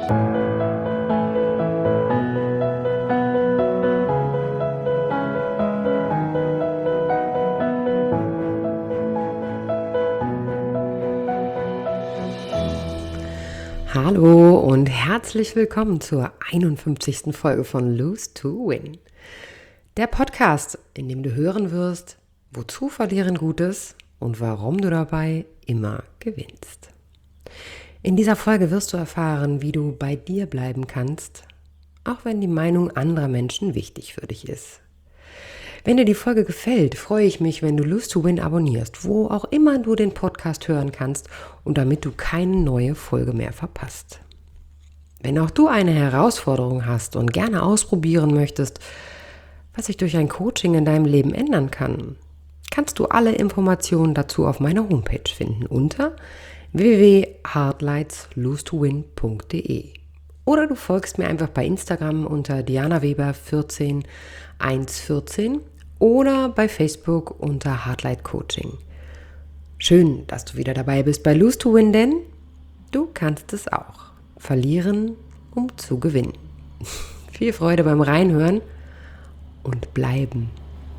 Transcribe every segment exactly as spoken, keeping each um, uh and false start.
Hallo und herzlich willkommen zur einundfünfzigsten Folge von Lose to Win. Der Podcast, in dem du hören wirst, wozu Verlieren gut ist und warum du dabei immer gewinnst. In dieser Folge wirst du erfahren, wie du bei dir bleiben kannst, auch wenn die Meinung anderer Menschen wichtig für dich ist. Wenn dir die Folge gefällt, freue ich mich, wenn du Lose to Win abonnierst, wo auch immer du den Podcast hören kannst und damit du keine neue Folge mehr verpasst. Wenn auch du eine Herausforderung hast und gerne ausprobieren möchtest, was sich durch ein Coaching in deinem Leben ändern kann, kannst du alle Informationen dazu auf meiner Homepage finden unter w w w punkt hardlights lose to win punkt d e. Oder du folgst mir einfach bei Instagram unter Diana Weber vierzehn eins vierzehn oder bei Facebook unter Hardlight Coaching. Schön, dass du wieder dabei bist bei Lose to Win, denn du kannst es auch. Verlieren, um zu gewinnen. Viel Freude beim Reinhören und bleiben.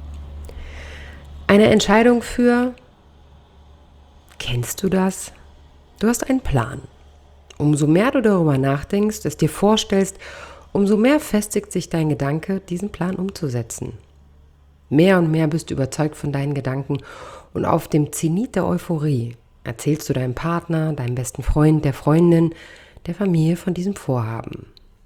Eine Entscheidung für, kennst du das? Du hast einen Plan. Umso mehr du darüber nachdenkst, es dir vorstellst, umso mehr festigt sich dein Gedanke, diesen Plan umzusetzen. Mehr und mehr bist du überzeugt von deinen Gedanken und auf dem Zenit der Euphorie erzählst du deinem Partner, deinem besten Freund, der Freundin, der Familie von diesem Vorhaben.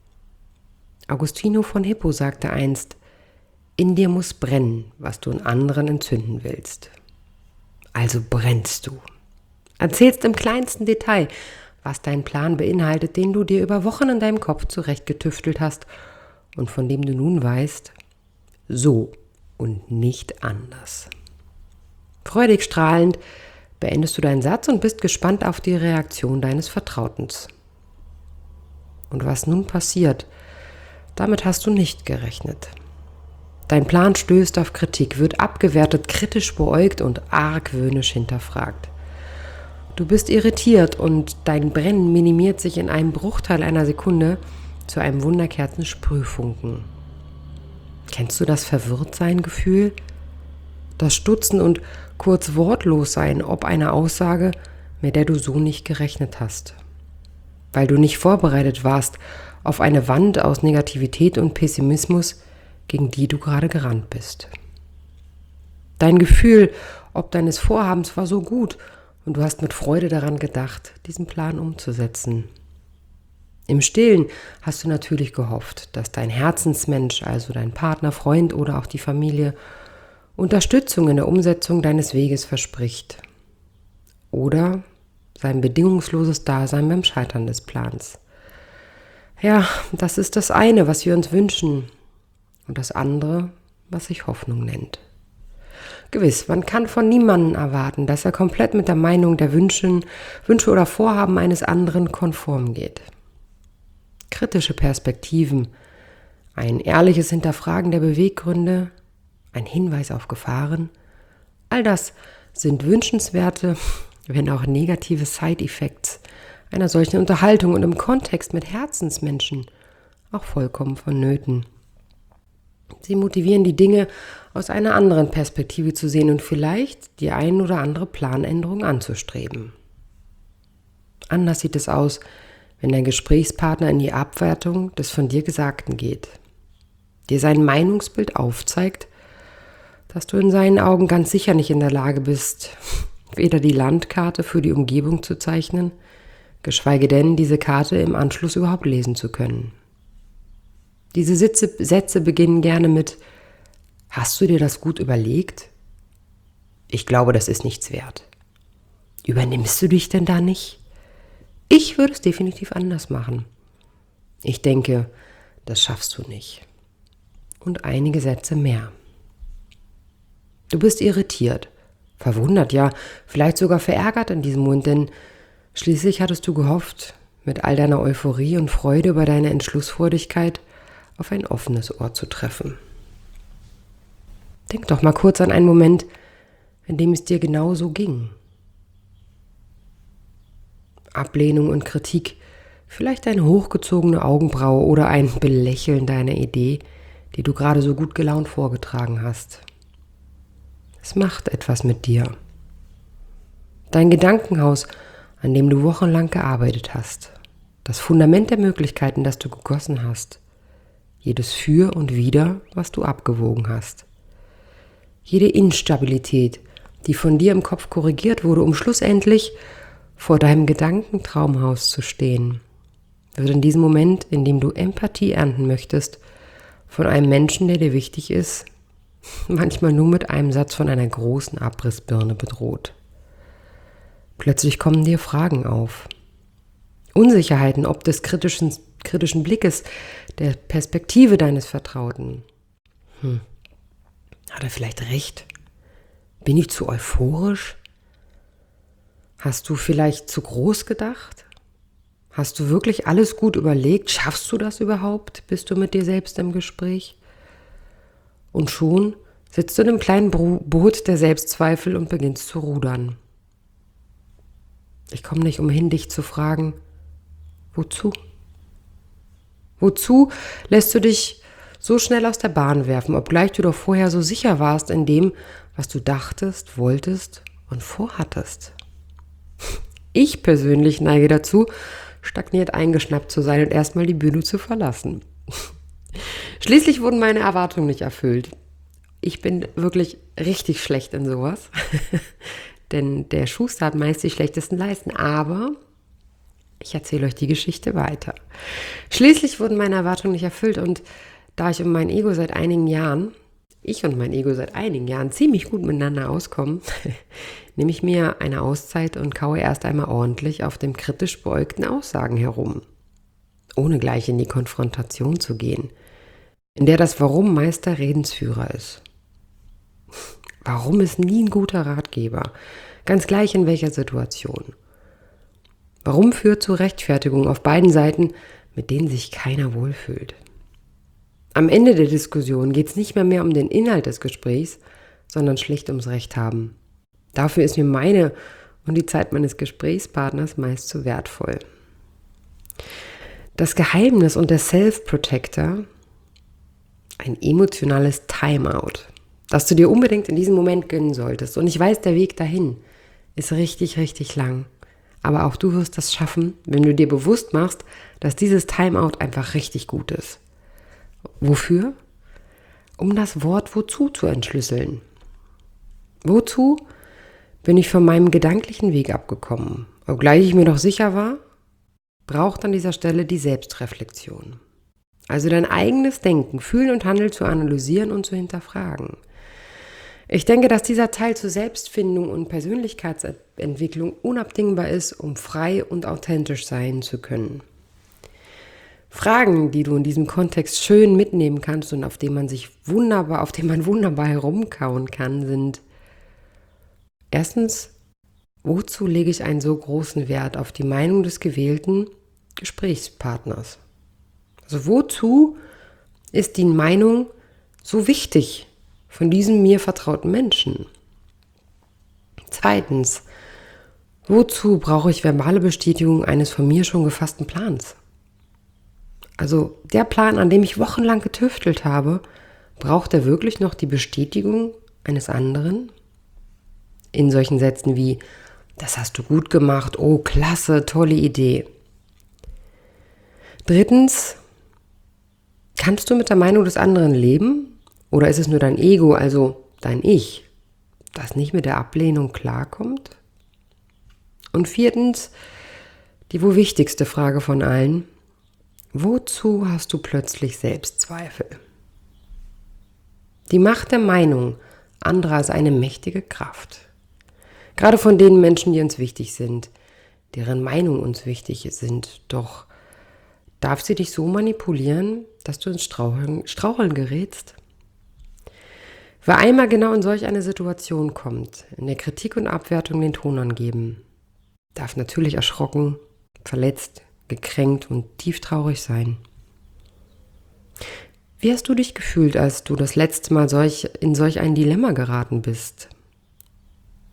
Agostino von Hippo sagte einst, in dir muss brennen, was du in anderen entzünden willst. Also brennst du. Erzählst im kleinsten Detail, was dein Plan beinhaltet, den du dir über Wochen in deinem Kopf zurechtgetüftelt hast und von dem du nun weißt, so und nicht anders. Freudig strahlend beendest du deinen Satz und bist gespannt auf die Reaktion deines Vertrautens. Und was nun passiert, damit hast du nicht gerechnet. Dein Plan stößt auf Kritik, wird abgewertet, kritisch beäugt und argwöhnisch hinterfragt. Du bist irritiert und dein Brennen minimiert sich in einem Bruchteil einer Sekunde zu einem Wunderkerzen-Sprühfunken. Kennst du das Verwirrtsein-Gefühl? Das Stutzen und kurz wortlos sein ob einer Aussage, mit der du so nicht gerechnet hast. Weil du nicht vorbereitet warst auf eine Wand aus Negativität und Pessimismus, gegen die du gerade gerannt bist. Dein Gefühl ob deines Vorhabens war so gut und du hast mit Freude daran gedacht, diesen Plan umzusetzen. Im Stillen hast du natürlich gehofft, dass dein Herzensmensch, also dein Partner, Freund oder auch die Familie, Unterstützung in der Umsetzung deines Weges verspricht. Oder sein bedingungsloses Dasein beim Scheitern des Plans. Ja, das ist das eine, was wir uns wünschen, und das andere, was sich Hoffnung nennt. Gewiss, man kann von niemandem erwarten, dass er komplett mit der Meinung der Wünsche, Wünsche oder Vorhaben eines anderen konform geht. Kritische Perspektiven, ein ehrliches Hinterfragen der Beweggründe, ein Hinweis auf Gefahren, all das sind wünschenswerte, wenn auch negative Side-Effects einer solchen Unterhaltung und im Kontext mit Herzensmenschen auch vollkommen vonnöten. Sie motivieren die Dinge aus einer anderen Perspektive zu sehen und vielleicht die ein oder andere Planänderung anzustreben. Anders sieht es aus, wenn dein Gesprächspartner in die Abwertung des von dir Gesagten geht, dir sein Meinungsbild aufzeigt, dass du in seinen Augen ganz sicher nicht in der Lage bist, weder die Landkarte für die Umgebung zu zeichnen, geschweige denn diese Karte im Anschluss überhaupt lesen zu können. Diese Sätze, Sätze beginnen gerne mit: Hast du dir das gut überlegt? Ich glaube, das ist nichts wert. Übernimmst du dich denn da nicht? Ich würde es definitiv anders machen. Ich denke, das schaffst du nicht. Und einige Sätze mehr. Du bist irritiert, verwundert, ja, vielleicht sogar verärgert in diesem Moment, denn schließlich hattest du gehofft, mit all deiner Euphorie und Freude über deine Entschlussfreudigkeit auf ein offenes Ohr zu treffen. Denk doch mal kurz an einen Moment, in dem es dir genau so ging. Ablehnung und Kritik Vielleicht eine hochgezogene Augenbraue oder ein Belächeln deiner Idee, die du gerade so gut gelaunt vorgetragen hast. Es macht etwas mit dir. Dein Gedankenhaus, an dem du wochenlang gearbeitet hast. Das Fundament der Möglichkeiten, das du gegossen hast. Jedes Für und Wider, was du abgewogen hast. Jede Instabilität, die von dir im Kopf korrigiert wurde, um schlussendlich vor deinem Gedankentraumhaus zu stehen, wird in diesem Moment, in dem du Empathie ernten möchtest, von einem Menschen, der dir wichtig ist, manchmal nur mit einem Satz von einer großen Abrissbirne bedroht. Plötzlich kommen dir Fragen auf. Unsicherheiten ob des kritischen, kritischen Blickes, der Perspektive deines Vertrauten. Hm. Hat er vielleicht recht? Bin ich zu euphorisch? Hast du vielleicht zu groß gedacht? Hast du wirklich alles gut überlegt? Schaffst du das überhaupt? Bist du mit dir selbst im Gespräch? Und schon sitzt du in einem kleinen Boot der Selbstzweifel und beginnst zu rudern. Ich komme nicht umhin, dich zu fragen, wozu? Wozu lässt du dich so schnell aus der Bahn werfen, obgleich du doch vorher so sicher warst in dem, was du dachtest, wolltest und vorhattest? Ich persönlich neige dazu, stagniert eingeschnappt zu sein und erstmal die Bühne zu verlassen. Schließlich wurden meine Erwartungen nicht erfüllt. Ich bin wirklich richtig schlecht in sowas, denn der Schuster hat meist die schlechtesten Leisten, aber ich erzähle euch die Geschichte weiter. Schließlich wurden meine Erwartungen nicht erfüllt und da ich und mein Ego seit einigen Jahren, ich und mein Ego seit einigen Jahren ziemlich gut miteinander auskommen, nehme ich mir eine Auszeit und kaue erst einmal ordentlich auf dem kritisch beäugten Aussagen herum, ohne gleich in die Konfrontation zu gehen, in der das Warum meist der Redensführer ist. Warum ist nie ein guter Ratgeber, ganz gleich in welcher Situation. Warum führt zu Rechtfertigungen auf beiden Seiten, mit denen sich keiner wohlfühlt. Am Ende der Diskussion geht es nicht mehr, mehr um den Inhalt des Gesprächs, sondern schlicht ums Recht haben. Dafür ist mir meine und die Zeit meines Gesprächspartners meist zu wertvoll. Das Geheimnis und der Self-Protector, ein emotionales Timeout, das du dir unbedingt in diesem Moment gönnen solltest. Und ich weiß, der Weg dahin ist richtig, richtig lang. Aber auch du wirst das schaffen, wenn du dir bewusst machst, dass dieses Timeout einfach richtig gut ist. Wofür? Um das Wort wozu zu entschlüsseln. Wozu bin ich von meinem gedanklichen Weg abgekommen? Obgleich ich mir doch sicher war, braucht an dieser Stelle die Selbstreflexion. Also dein eigenes Denken, Fühlen und Handeln zu analysieren und zu hinterfragen. Ich denke, dass dieser Teil zur Selbstfindung und Persönlichkeitsentwicklung unabdingbar ist, um frei und authentisch sein zu können. Fragen, die du in diesem Kontext schön mitnehmen kannst und auf denen man sich wunderbar, auf denen man wunderbar herumkauen kann, sind erstens, wozu lege ich einen so großen Wert auf die Meinung des gewählten Gesprächspartners? Also wozu ist die Meinung so wichtig von diesem mir vertrauten Menschen? Zweitens, wozu brauche ich verbale Bestätigung eines von mir schon gefassten Plans? Also der Plan, an dem ich wochenlang getüftelt habe, braucht er wirklich noch die Bestätigung eines anderen? In solchen Sätzen wie, das hast du gut gemacht, oh klasse, tolle Idee. Drittens, kannst du mit der Meinung des anderen leben? Oder ist es nur dein Ego, also dein Ich, das nicht mit der Ablehnung klarkommt? Und viertens, die wohl wichtigste Frage von allen, wozu hast du plötzlich Selbstzweifel? Die Macht der Meinung anderer ist eine mächtige Kraft. Gerade von den Menschen, die uns wichtig sind, deren Meinung uns wichtig sind, doch darf sie dich so manipulieren, dass du ins Straucheln, Straucheln gerätst? Wer einmal genau in solch eine Situation kommt, in der Kritik und Abwertung den Ton angeben, darf natürlich erschrocken, verletzt, gekränkt und tieftraurig sein. Wie hast du dich gefühlt, als du das letzte Mal solch, in solch ein Dilemma geraten bist?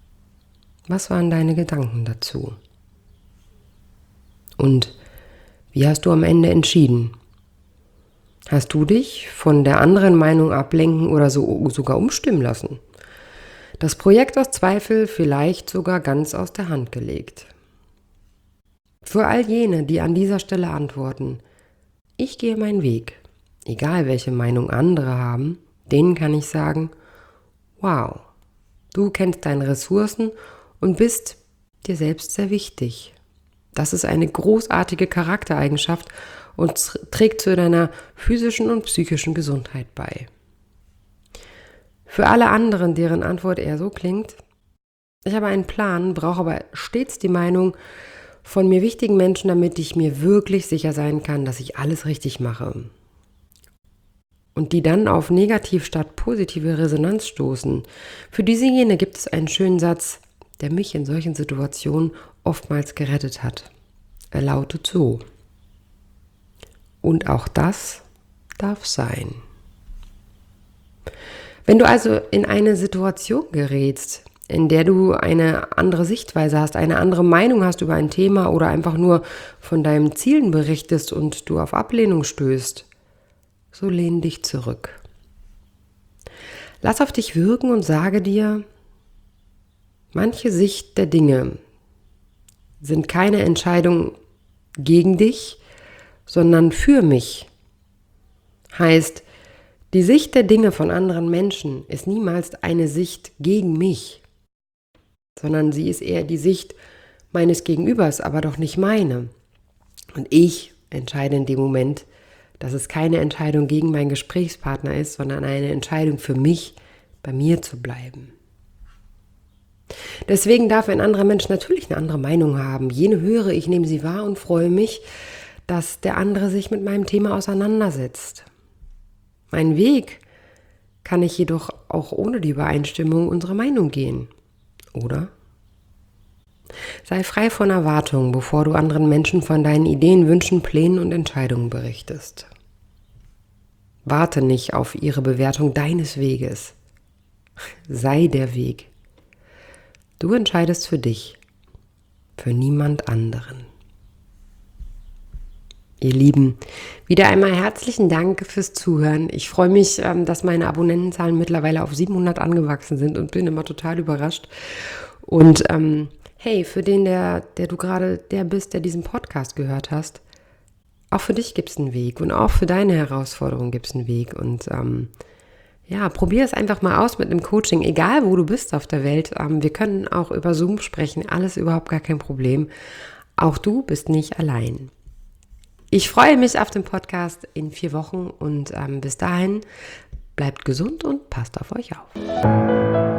Was waren deine Gedanken dazu? Und Wie hast du am Ende entschieden? Hast du dich von der anderen Meinung ablenken oder so, sogar umstimmen lassen? Das Projekt aus Zweifel vielleicht sogar ganz aus der Hand gelegt. Für all jene, die an dieser Stelle antworten, ich gehe meinen Weg, egal welche Meinung andere haben, denen kann ich sagen, wow, du kennst deine Ressourcen und bist dir selbst sehr wichtig. Das ist eine großartige Charaktereigenschaft und trägt zu deiner physischen und psychischen Gesundheit bei. Für alle anderen, deren Antwort eher so klingt, ich habe einen Plan, brauche aber stets die Meinung von mir wichtigen Menschen, damit ich mir wirklich sicher sein kann, dass ich alles richtig mache. Und die dann auf negativ statt positive Resonanz stoßen. Für diese jene gibt es einen schönen Satz, der mich in solchen Situationen oftmals gerettet hat. Er lautet so: Und auch das darf sein. Wenn du also in eine Situation gerätst, in der du eine andere Sichtweise hast, eine andere Meinung hast über ein Thema oder einfach nur von deinen Zielen berichtest und du auf Ablehnung stößt, so lehn dich zurück. Lass auf dich wirken und sage dir, manche Sicht der Dinge sind keine Entscheidung gegen dich, sondern für mich. Heißt, die Sicht der Dinge von anderen Menschen ist niemals eine Sicht gegen mich, sondern sie ist eher die Sicht meines Gegenübers, aber doch nicht meine. Und ich entscheide in dem Moment, dass es keine Entscheidung gegen meinen Gesprächspartner ist, sondern eine Entscheidung für mich, bei mir zu bleiben. Deswegen darf ein anderer Mensch natürlich eine andere Meinung haben. Jene höre, ich nehme sie wahr und freue mich, dass der andere sich mit meinem Thema auseinandersetzt. Mein Weg kann ich jedoch auch ohne die Übereinstimmung unserer Meinung gehen, oder? Sei frei von Erwartungen, bevor du anderen Menschen von deinen Ideen, Wünschen, Plänen und Entscheidungen berichtest. Warte nicht auf ihre Bewertung deines Weges. Sei der Weg. Du entscheidest für dich, für niemand anderen. Ihr Lieben, wieder einmal herzlichen Dank fürs Zuhören. Ich freue mich, dass meine Abonnentenzahlen mittlerweile auf siebenhundert angewachsen sind und bin immer total überrascht. Und ähm, hey, für den, der, der du gerade der bist, der diesen Podcast gehört hast, auch für dich gibt es einen Weg und auch für deine Herausforderung gibt es einen Weg. Und ähm, ja, probier es einfach mal aus mit einem Coaching, egal wo du bist auf der Welt. Ähm, wir können auch über Zoom sprechen, alles überhaupt gar kein Problem. Auch du bist nicht allein. Ich freue mich auf den Podcast in vier Wochen und ähm, bis dahin bleibt gesund und passt auf euch auf.